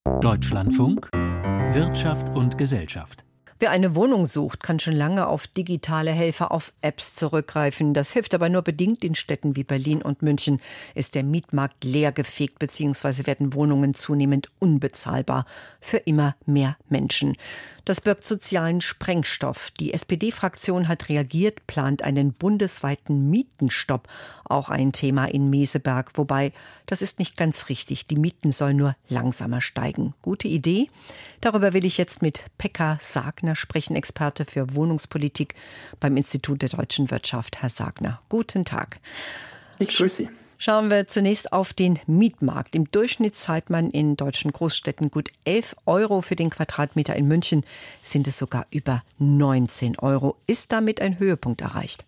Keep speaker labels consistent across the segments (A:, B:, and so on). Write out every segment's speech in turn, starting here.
A: Deutschlandfunk Wirtschaft und Gesellschaft.
B: Wer eine Wohnung sucht, kann schon lange auf digitale Helfer, auf Apps zurückgreifen. Das hilft aber nur bedingt. In Städten wie Berlin und München ist der Mietmarkt leergefegt bzw. werden Wohnungen zunehmend unbezahlbar für immer mehr Menschen. Das birgt sozialen Sprengstoff. Die SPD-Fraktion hat reagiert, plant einen bundesweiten Mietenstopp. Auch ein Thema in Meseberg. Wobei, das ist nicht ganz richtig. Die Mieten sollen nur langsamer steigen. Gute Idee? Darüber will ich jetzt mit Pekka Sagner sprechen, Experte für Wohnungspolitik beim Institut der deutschen Wirtschaft. Herr Sagner, guten Tag.
C: Ich grüße Sie.
B: Schauen wir zunächst auf den Mietmarkt. Im Durchschnitt zahlt man in deutschen Großstädten gut 11 € für den Quadratmeter. In München sind es sogar über 19 €. Ist damit ein Höhepunkt erreicht?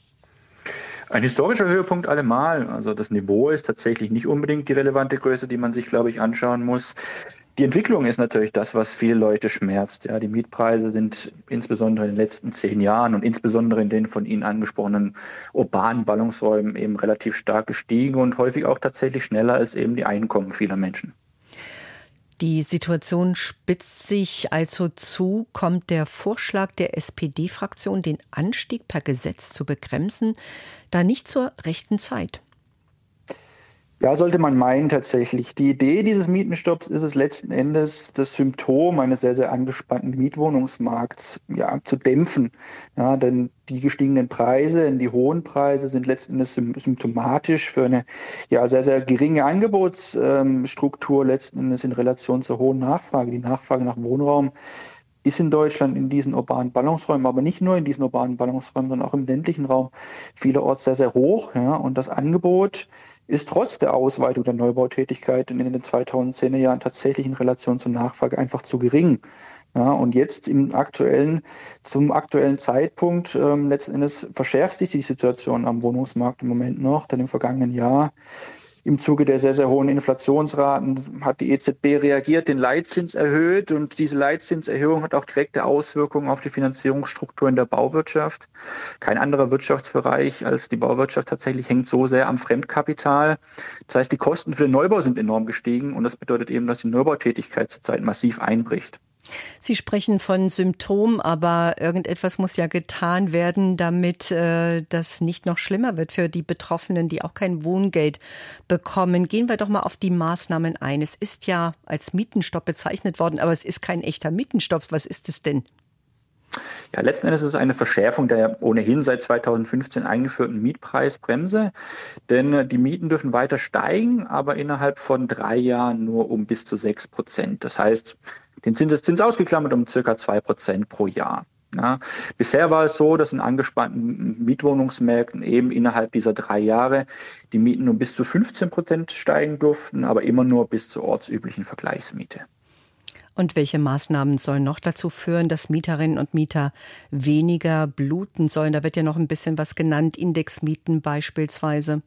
C: Ein historischer Höhepunkt allemal. Also das Niveau ist tatsächlich nicht unbedingt die relevante Größe, die man sich, glaube ich, anschauen muss. Die Entwicklung ist natürlich das, was viele Leute schmerzt. Ja, die Mietpreise sind insbesondere in den letzten 10 Jahren und insbesondere in den von Ihnen angesprochenen urbanen Ballungsräumen eben relativ stark gestiegen und häufig auch tatsächlich schneller als eben die Einkommen vieler Menschen.
B: Die Situation spitzt sich also zu. Kommt der Vorschlag der SPD-Fraktion, den Anstieg per Gesetz zu begrenzen, da nicht zur rechten Zeit?
D: Ja, sollte man meinen tatsächlich. Die Idee dieses Mietenstopps ist es letzten Endes, das Symptom eines sehr, sehr angespannten Mietwohnungsmarkts zu dämpfen. Ja, denn die gestiegenen Preise, die hohen Preise sind letzten Endes symptomatisch für eine sehr, sehr geringe Angebotsstruktur letzten Endes in Relation zur hohen Nachfrage. Die Nachfrage nach Wohnraum ist in Deutschland in diesen urbanen Ballungsräumen, aber nicht nur in diesen urbanen Ballungsräumen, sondern auch im ländlichen Raum vielerorts sehr, sehr hoch. Ja, und das Angebot ist trotz der Ausweitung der Neubautätigkeit in den 2010er Jahren tatsächlich in Relation zur Nachfrage einfach zu gering. Ja, und jetzt zum aktuellen Zeitpunkt letzten Endes verschärft sich die Situation am Wohnungsmarkt im Moment noch, denn im vergangenen Jahr im Zuge der sehr, sehr hohen Inflationsraten hat die EZB reagiert, den Leitzins erhöht, und diese Leitzinserhöhung hat auch direkte Auswirkungen auf die Finanzierungsstruktur in der Bauwirtschaft. Kein anderer Wirtschaftsbereich als die Bauwirtschaft tatsächlich hängt so sehr am Fremdkapital. Das heißt, die Kosten für den Neubau sind enorm gestiegen und das bedeutet eben, dass die Neubautätigkeit zurzeit massiv einbricht.
B: Sie sprechen von Symptom, aber irgendetwas muss ja getan werden, damit das nicht noch schlimmer wird für die Betroffenen, die auch kein Wohngeld bekommen. Gehen wir doch mal auf die Maßnahmen ein. Es ist ja als Mietenstopp bezeichnet worden, aber es ist kein echter Mietenstopp. Was ist es denn?
C: Ja, letzten Endes ist es eine Verschärfung der ohnehin seit 2015 eingeführten Mietpreisbremse, denn die Mieten dürfen weiter steigen, aber innerhalb von 3 Jahren nur um bis zu 6%. Das heißt, den Zinseszins ausgeklammert um ca. 2% pro Jahr. Ja, bisher war es so, dass in angespannten Mietwohnungsmärkten eben innerhalb dieser 3 Jahre die Mieten nur bis zu 15% steigen durften, aber immer nur bis zur ortsüblichen Vergleichsmiete.
B: Und welche Maßnahmen sollen noch dazu führen, dass Mieterinnen und Mieter weniger bluten sollen? Da wird ja noch ein bisschen was genannt, Indexmieten beispielsweise.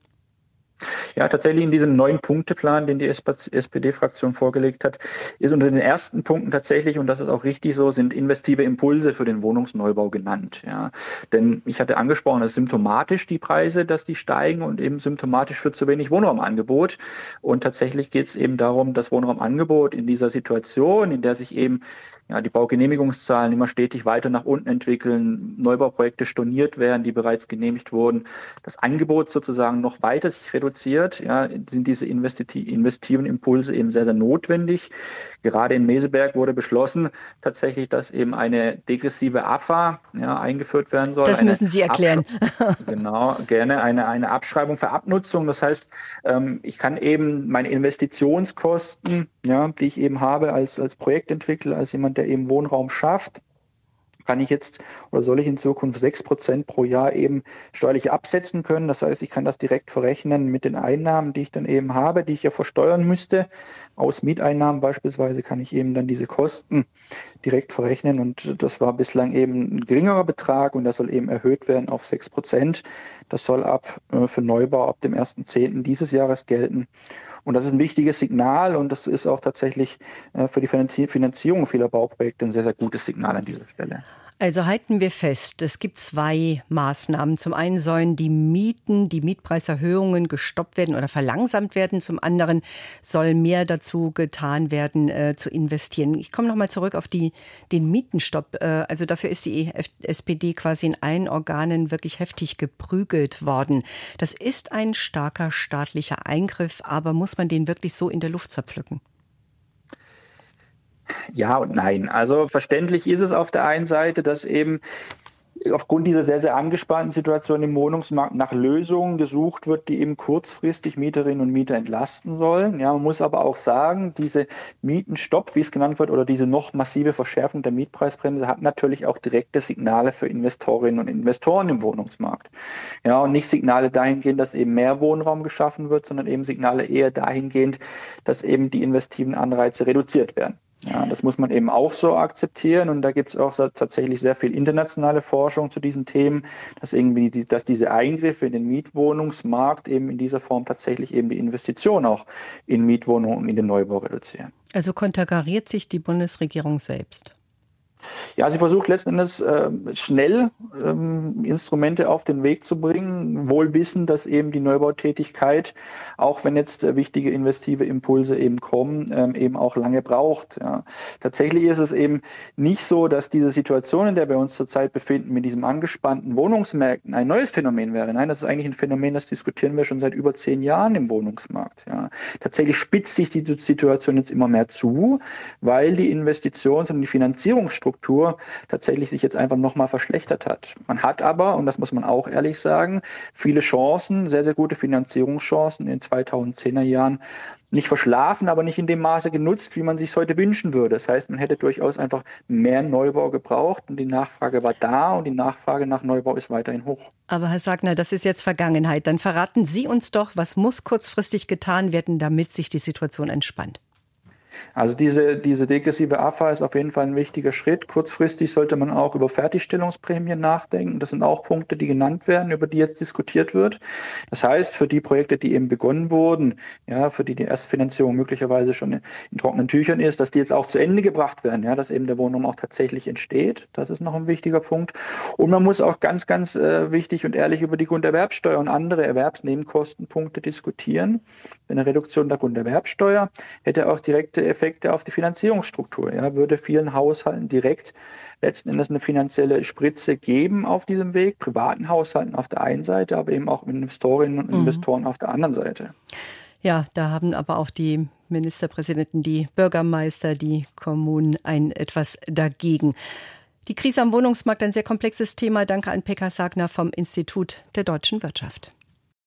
C: Ja, tatsächlich in diesem 9-Punkte-Plan, den die SPD-Fraktion vorgelegt hat, ist unter den ersten Punkten tatsächlich, und das ist auch richtig so, sind investive Impulse für den Wohnungsneubau genannt. Ja. Denn ich hatte angesprochen, es ist symptomatisch die Preise, dass die steigen, und eben symptomatisch für zu wenig Wohnraumangebot. Und tatsächlich geht es eben darum, das Wohnraumangebot in dieser Situation, in der sich eben die Baugenehmigungszahlen immer stetig weiter nach unten entwickeln, Neubauprojekte storniert werden, die bereits genehmigt wurden, das Angebot sozusagen noch weiter sich reduziert, sind diese investiven Impulse eben sehr, sehr notwendig. Gerade in Meseberg wurde beschlossen, tatsächlich, dass eben eine degressive AFA eingeführt werden soll.
B: Das müssen Sie erklären.
C: Genau, gerne eine Abschreibung für Abnutzung. Das heißt, ich kann eben meine Investitionskosten, die ich eben habe als Projektentwickler, als jemand, der eben Wohnraum schafft, kann ich jetzt oder soll ich in Zukunft 6% pro Jahr eben steuerlich absetzen können. Das heißt, ich kann das direkt verrechnen mit den Einnahmen, die ich dann eben habe, die ich ja versteuern müsste. Aus Mieteinnahmen beispielsweise kann ich eben dann diese Kosten direkt verrechnen, und das war bislang eben ein geringerer Betrag, und das soll eben erhöht werden auf 6%. Das soll für Neubau ab dem 1.10. dieses Jahres gelten. Und das ist ein wichtiges Signal, und das ist auch tatsächlich für die Finanzierung vieler Bauprojekte ein sehr, sehr gutes Signal an dieser Stelle.
B: Also halten wir fest, es gibt 2 Maßnahmen. Zum einen sollen die Mietpreiserhöhungen gestoppt werden oder verlangsamt werden. Zum anderen soll mehr dazu getan werden, zu investieren. Ich komme nochmal zurück auf den Mietenstopp. Also dafür ist die SPD quasi in allen Organen wirklich heftig geprügelt worden. Das ist ein starker staatlicher Eingriff, aber muss man den wirklich so in der Luft zerpflücken?
C: Ja und nein. Also verständlich ist es auf der einen Seite, dass eben aufgrund dieser sehr, sehr angespannten Situation im Wohnungsmarkt nach Lösungen gesucht wird, die eben kurzfristig Mieterinnen und Mieter entlasten sollen. Ja, man muss aber auch sagen, diese Mietenstopp, wie es genannt wird, oder diese noch massive Verschärfung der Mietpreisbremse hat natürlich auch direkte Signale für Investorinnen und Investoren im Wohnungsmarkt. Ja, und nicht Signale dahingehend, dass eben mehr Wohnraum geschaffen wird, sondern eben Signale eher dahingehend, dass eben die investiven Anreize reduziert werden. Ja, das muss man eben auch so akzeptieren, und da gibt es auch tatsächlich sehr viel internationale Forschung zu diesen Themen, dass diese Eingriffe in den Mietwohnungsmarkt eben in dieser Form tatsächlich eben die Investition auch in Mietwohnungen und in den Neubau reduzieren.
B: Also konterkariert sich die Bundesregierung selbst?
C: Ja, sie versucht letzten Endes schnell Instrumente auf den Weg zu bringen, wohl wissend, dass eben die Neubautätigkeit, auch wenn jetzt wichtige investive Impulse eben kommen, eben auch lange braucht. Ja. Tatsächlich ist es eben nicht so, dass diese Situation, in der wir uns zurzeit befinden, mit diesem angespannten Wohnungsmärkten ein neues Phänomen wäre. Nein, das ist eigentlich ein Phänomen, das diskutieren wir schon seit über 10 Jahren im Wohnungsmarkt. Ja. Tatsächlich spitzt sich die Situation jetzt immer mehr zu, weil die Investitions- und die Finanzierungsstruktur tatsächlich sich jetzt einfach nochmal verschlechtert hat. Man hat aber, und das muss man auch ehrlich sagen, viele Chancen, sehr, sehr gute Finanzierungschancen in den 2010er Jahren nicht verschlafen, aber nicht in dem Maße genutzt, wie man sich heute wünschen würde. Das heißt, man hätte durchaus einfach mehr Neubau gebraucht, und die Nachfrage war da, und die Nachfrage nach Neubau ist weiterhin hoch. Aber
B: Herr Sagner, das ist jetzt Vergangenheit. Dann verraten Sie uns doch, was muss kurzfristig getan werden, damit sich die Situation entspannt?
C: Also diese degressive AFA ist auf jeden Fall ein wichtiger Schritt. Kurzfristig sollte man auch über Fertigstellungsprämien nachdenken. Das sind auch Punkte, die genannt werden, über die jetzt diskutiert wird. Das heißt, für die Projekte, die eben begonnen wurden, ja, für die Erstfinanzierung möglicherweise schon in trockenen Tüchern ist, dass die jetzt auch zu Ende gebracht werden, ja, dass eben der Wohnraum auch tatsächlich entsteht. Das ist noch ein wichtiger Punkt. Und man muss auch ganz, ganz wichtig und ehrlich über die Grunderwerbsteuer und andere Erwerbsnebenkostenpunkte diskutieren. Eine Reduktion der Grunderwerbsteuer hätte auch direkte Effekte auf die Finanzierungsstruktur. Ja, würde vielen Haushalten direkt letzten Endes eine finanzielle Spritze geben auf diesem Weg, privaten Haushalten auf der einen Seite, aber eben auch Investorinnen und Investoren auf der anderen Seite.
B: Ja, da haben aber auch die Ministerpräsidenten, die Bürgermeister, die Kommunen etwas dagegen. Die Krise am Wohnungsmarkt, ein sehr komplexes Thema. Danke an Pekka Sagner vom Institut der Deutschen Wirtschaft.